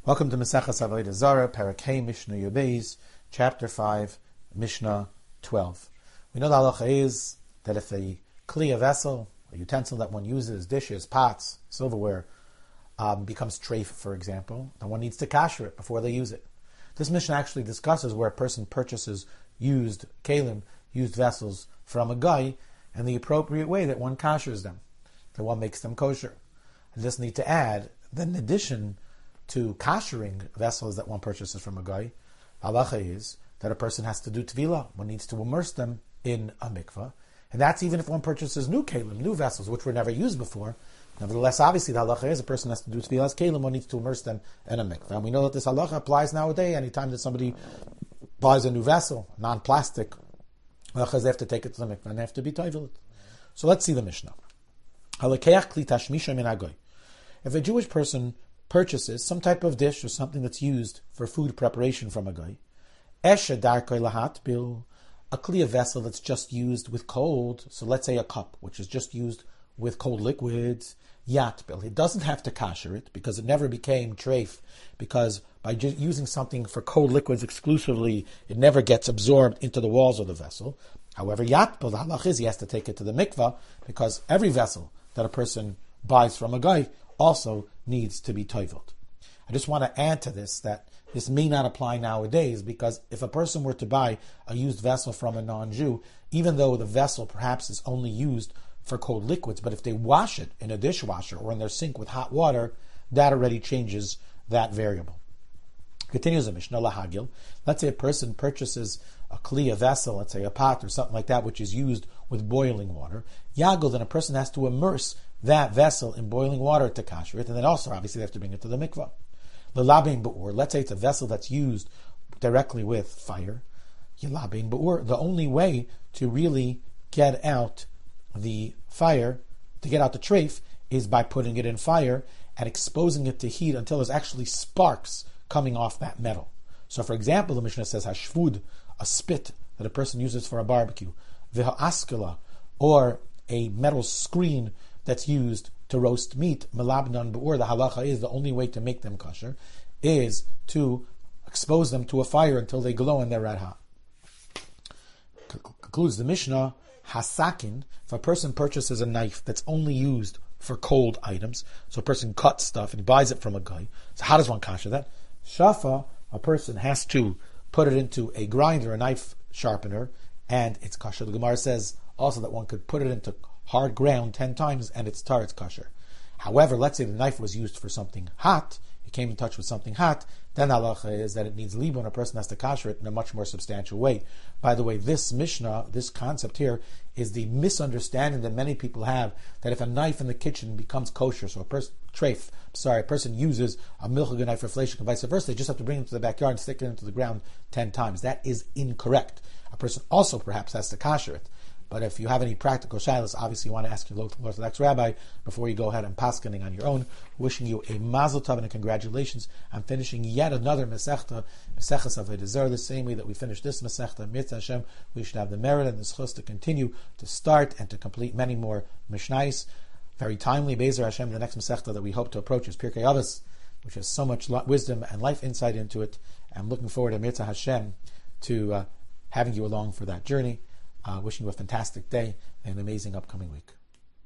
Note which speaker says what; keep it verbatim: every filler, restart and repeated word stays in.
Speaker 1: Welcome to Maseches Avodah Zarah, Perek Hey, Mishnah Yobez, Chapter five, Mishnah twelve. We know the halacha is that if a kli, a vessel, a utensil that one uses, dishes, pots, silverware, um, becomes treif, for example, then one needs to kasher it before they use it. This Mishnah actually discusses where a person purchases used kalim, used vessels from a guy, and the appropriate way that one kashers them, that one makes them kosher. I just need to add that in addition to kashering vessels that one purchases from a guy, halacha is that a person has to do tevilah. One needs to immerse them in a mikvah, and that's even if one purchases new kalim, new vessels which were never used before. Nevertheless, obviously the halacha is a person has to do tevilah as kalim. One needs to immerse them in a mikvah, and we know that this halacha applies nowadays. Anytime that somebody buys a new vessel, non-plastic, halacha is they have to take it to the mikvah and they have to be toivel. So let's see the Mishnah. Halakeach kli tashmisha min hagoy. If a Jewish person purchases some type of dish or something that's used for food preparation from a guy, eshe darkoi lahat bil, a clear vessel that's just used with cold, so let's say a cup, which is just used with cold liquids, yat bil. It doesn't have to kasher it because it never became treif, because by just using something for cold liquids exclusively, it never gets absorbed into the walls of the vessel. However, yat bil, the halach is he has to take it to the mikvah, because every vessel that a person buys from a guy also needs to be toivelt. I just want to add to this that this may not apply nowadays, because if a person were to buy a used vessel from a non-Jew, even though the vessel perhaps is only used for cold liquids, but if they wash it in a dishwasher or in their sink with hot water, that already changes that variable. Continues the Mishnah, lahagil. Let's say a person purchases a kli, a vessel, let's say a pot or something like that, which is used with boiling water. Yagul, then a person has to immerse that vessel in boiling water to kasher it, and then also obviously they have to bring it to the mikvah. L'labein ba'ur, let's say it's a vessel that's used directly with fire. Y'labein ba'ur, the only way to really get out the fire, to get out the treif, is by putting it in fire and exposing it to heat until there's actually sparks coming off that metal. So for example, the Mishnah says hashvud, a spit that a person uses for a barbecue, v'ha'askela, or a metal screen that's used to roast meat, melabnan ba'ur, the halacha is the only way to make them kosher is to expose them to a fire until they glow and they're red hot. Concludes the Mishnah, hasakin, if a person purchases a knife that's only used for cold items, so a person cuts stuff and he buys it from a guy, so how does one kosher that? Shafa, a person has to put it into a grinder, a knife sharpener, and it's kosher. The Gemara says also that one could put it into hard ground ten times and it's tar, it's kosher. However, let's say the knife was used for something hot, it came in touch with something hot, then the halacha is that it needs libun, and a person has to kosher it in a much more substantial way. By the way, this Mishnah, this concept here, is the misunderstanding that many people have, that if a knife in the kitchen becomes kosher, so a person, treif, sorry, a person uses a milchig knife for fleshik and vice versa, they just have to bring it to the backyard and stick it into the ground ten times. That is incorrect. A person also perhaps has to kosher it. But if you have any practical shilas, obviously you want to ask your local Orthodox rabbi before you go ahead and paskening on your own. Wishing you a mazel tov and a congratulations. I'm finishing yet another Masechta, Maseches Avodah Zarah, the same way that we finished this Masechta. Mitzvah Hashem, we should have the merit and the schus to continue to start and to complete many more Mishnais. Very timely, Be'ezer Hashem, the next Masechta that we hope to approach is Pirkei Avos, which has so much wisdom and life insight into it. I'm looking forward to Mitzvah Hashem to uh, having you along for that journey. Uh, wishing you a fantastic day and an amazing upcoming week.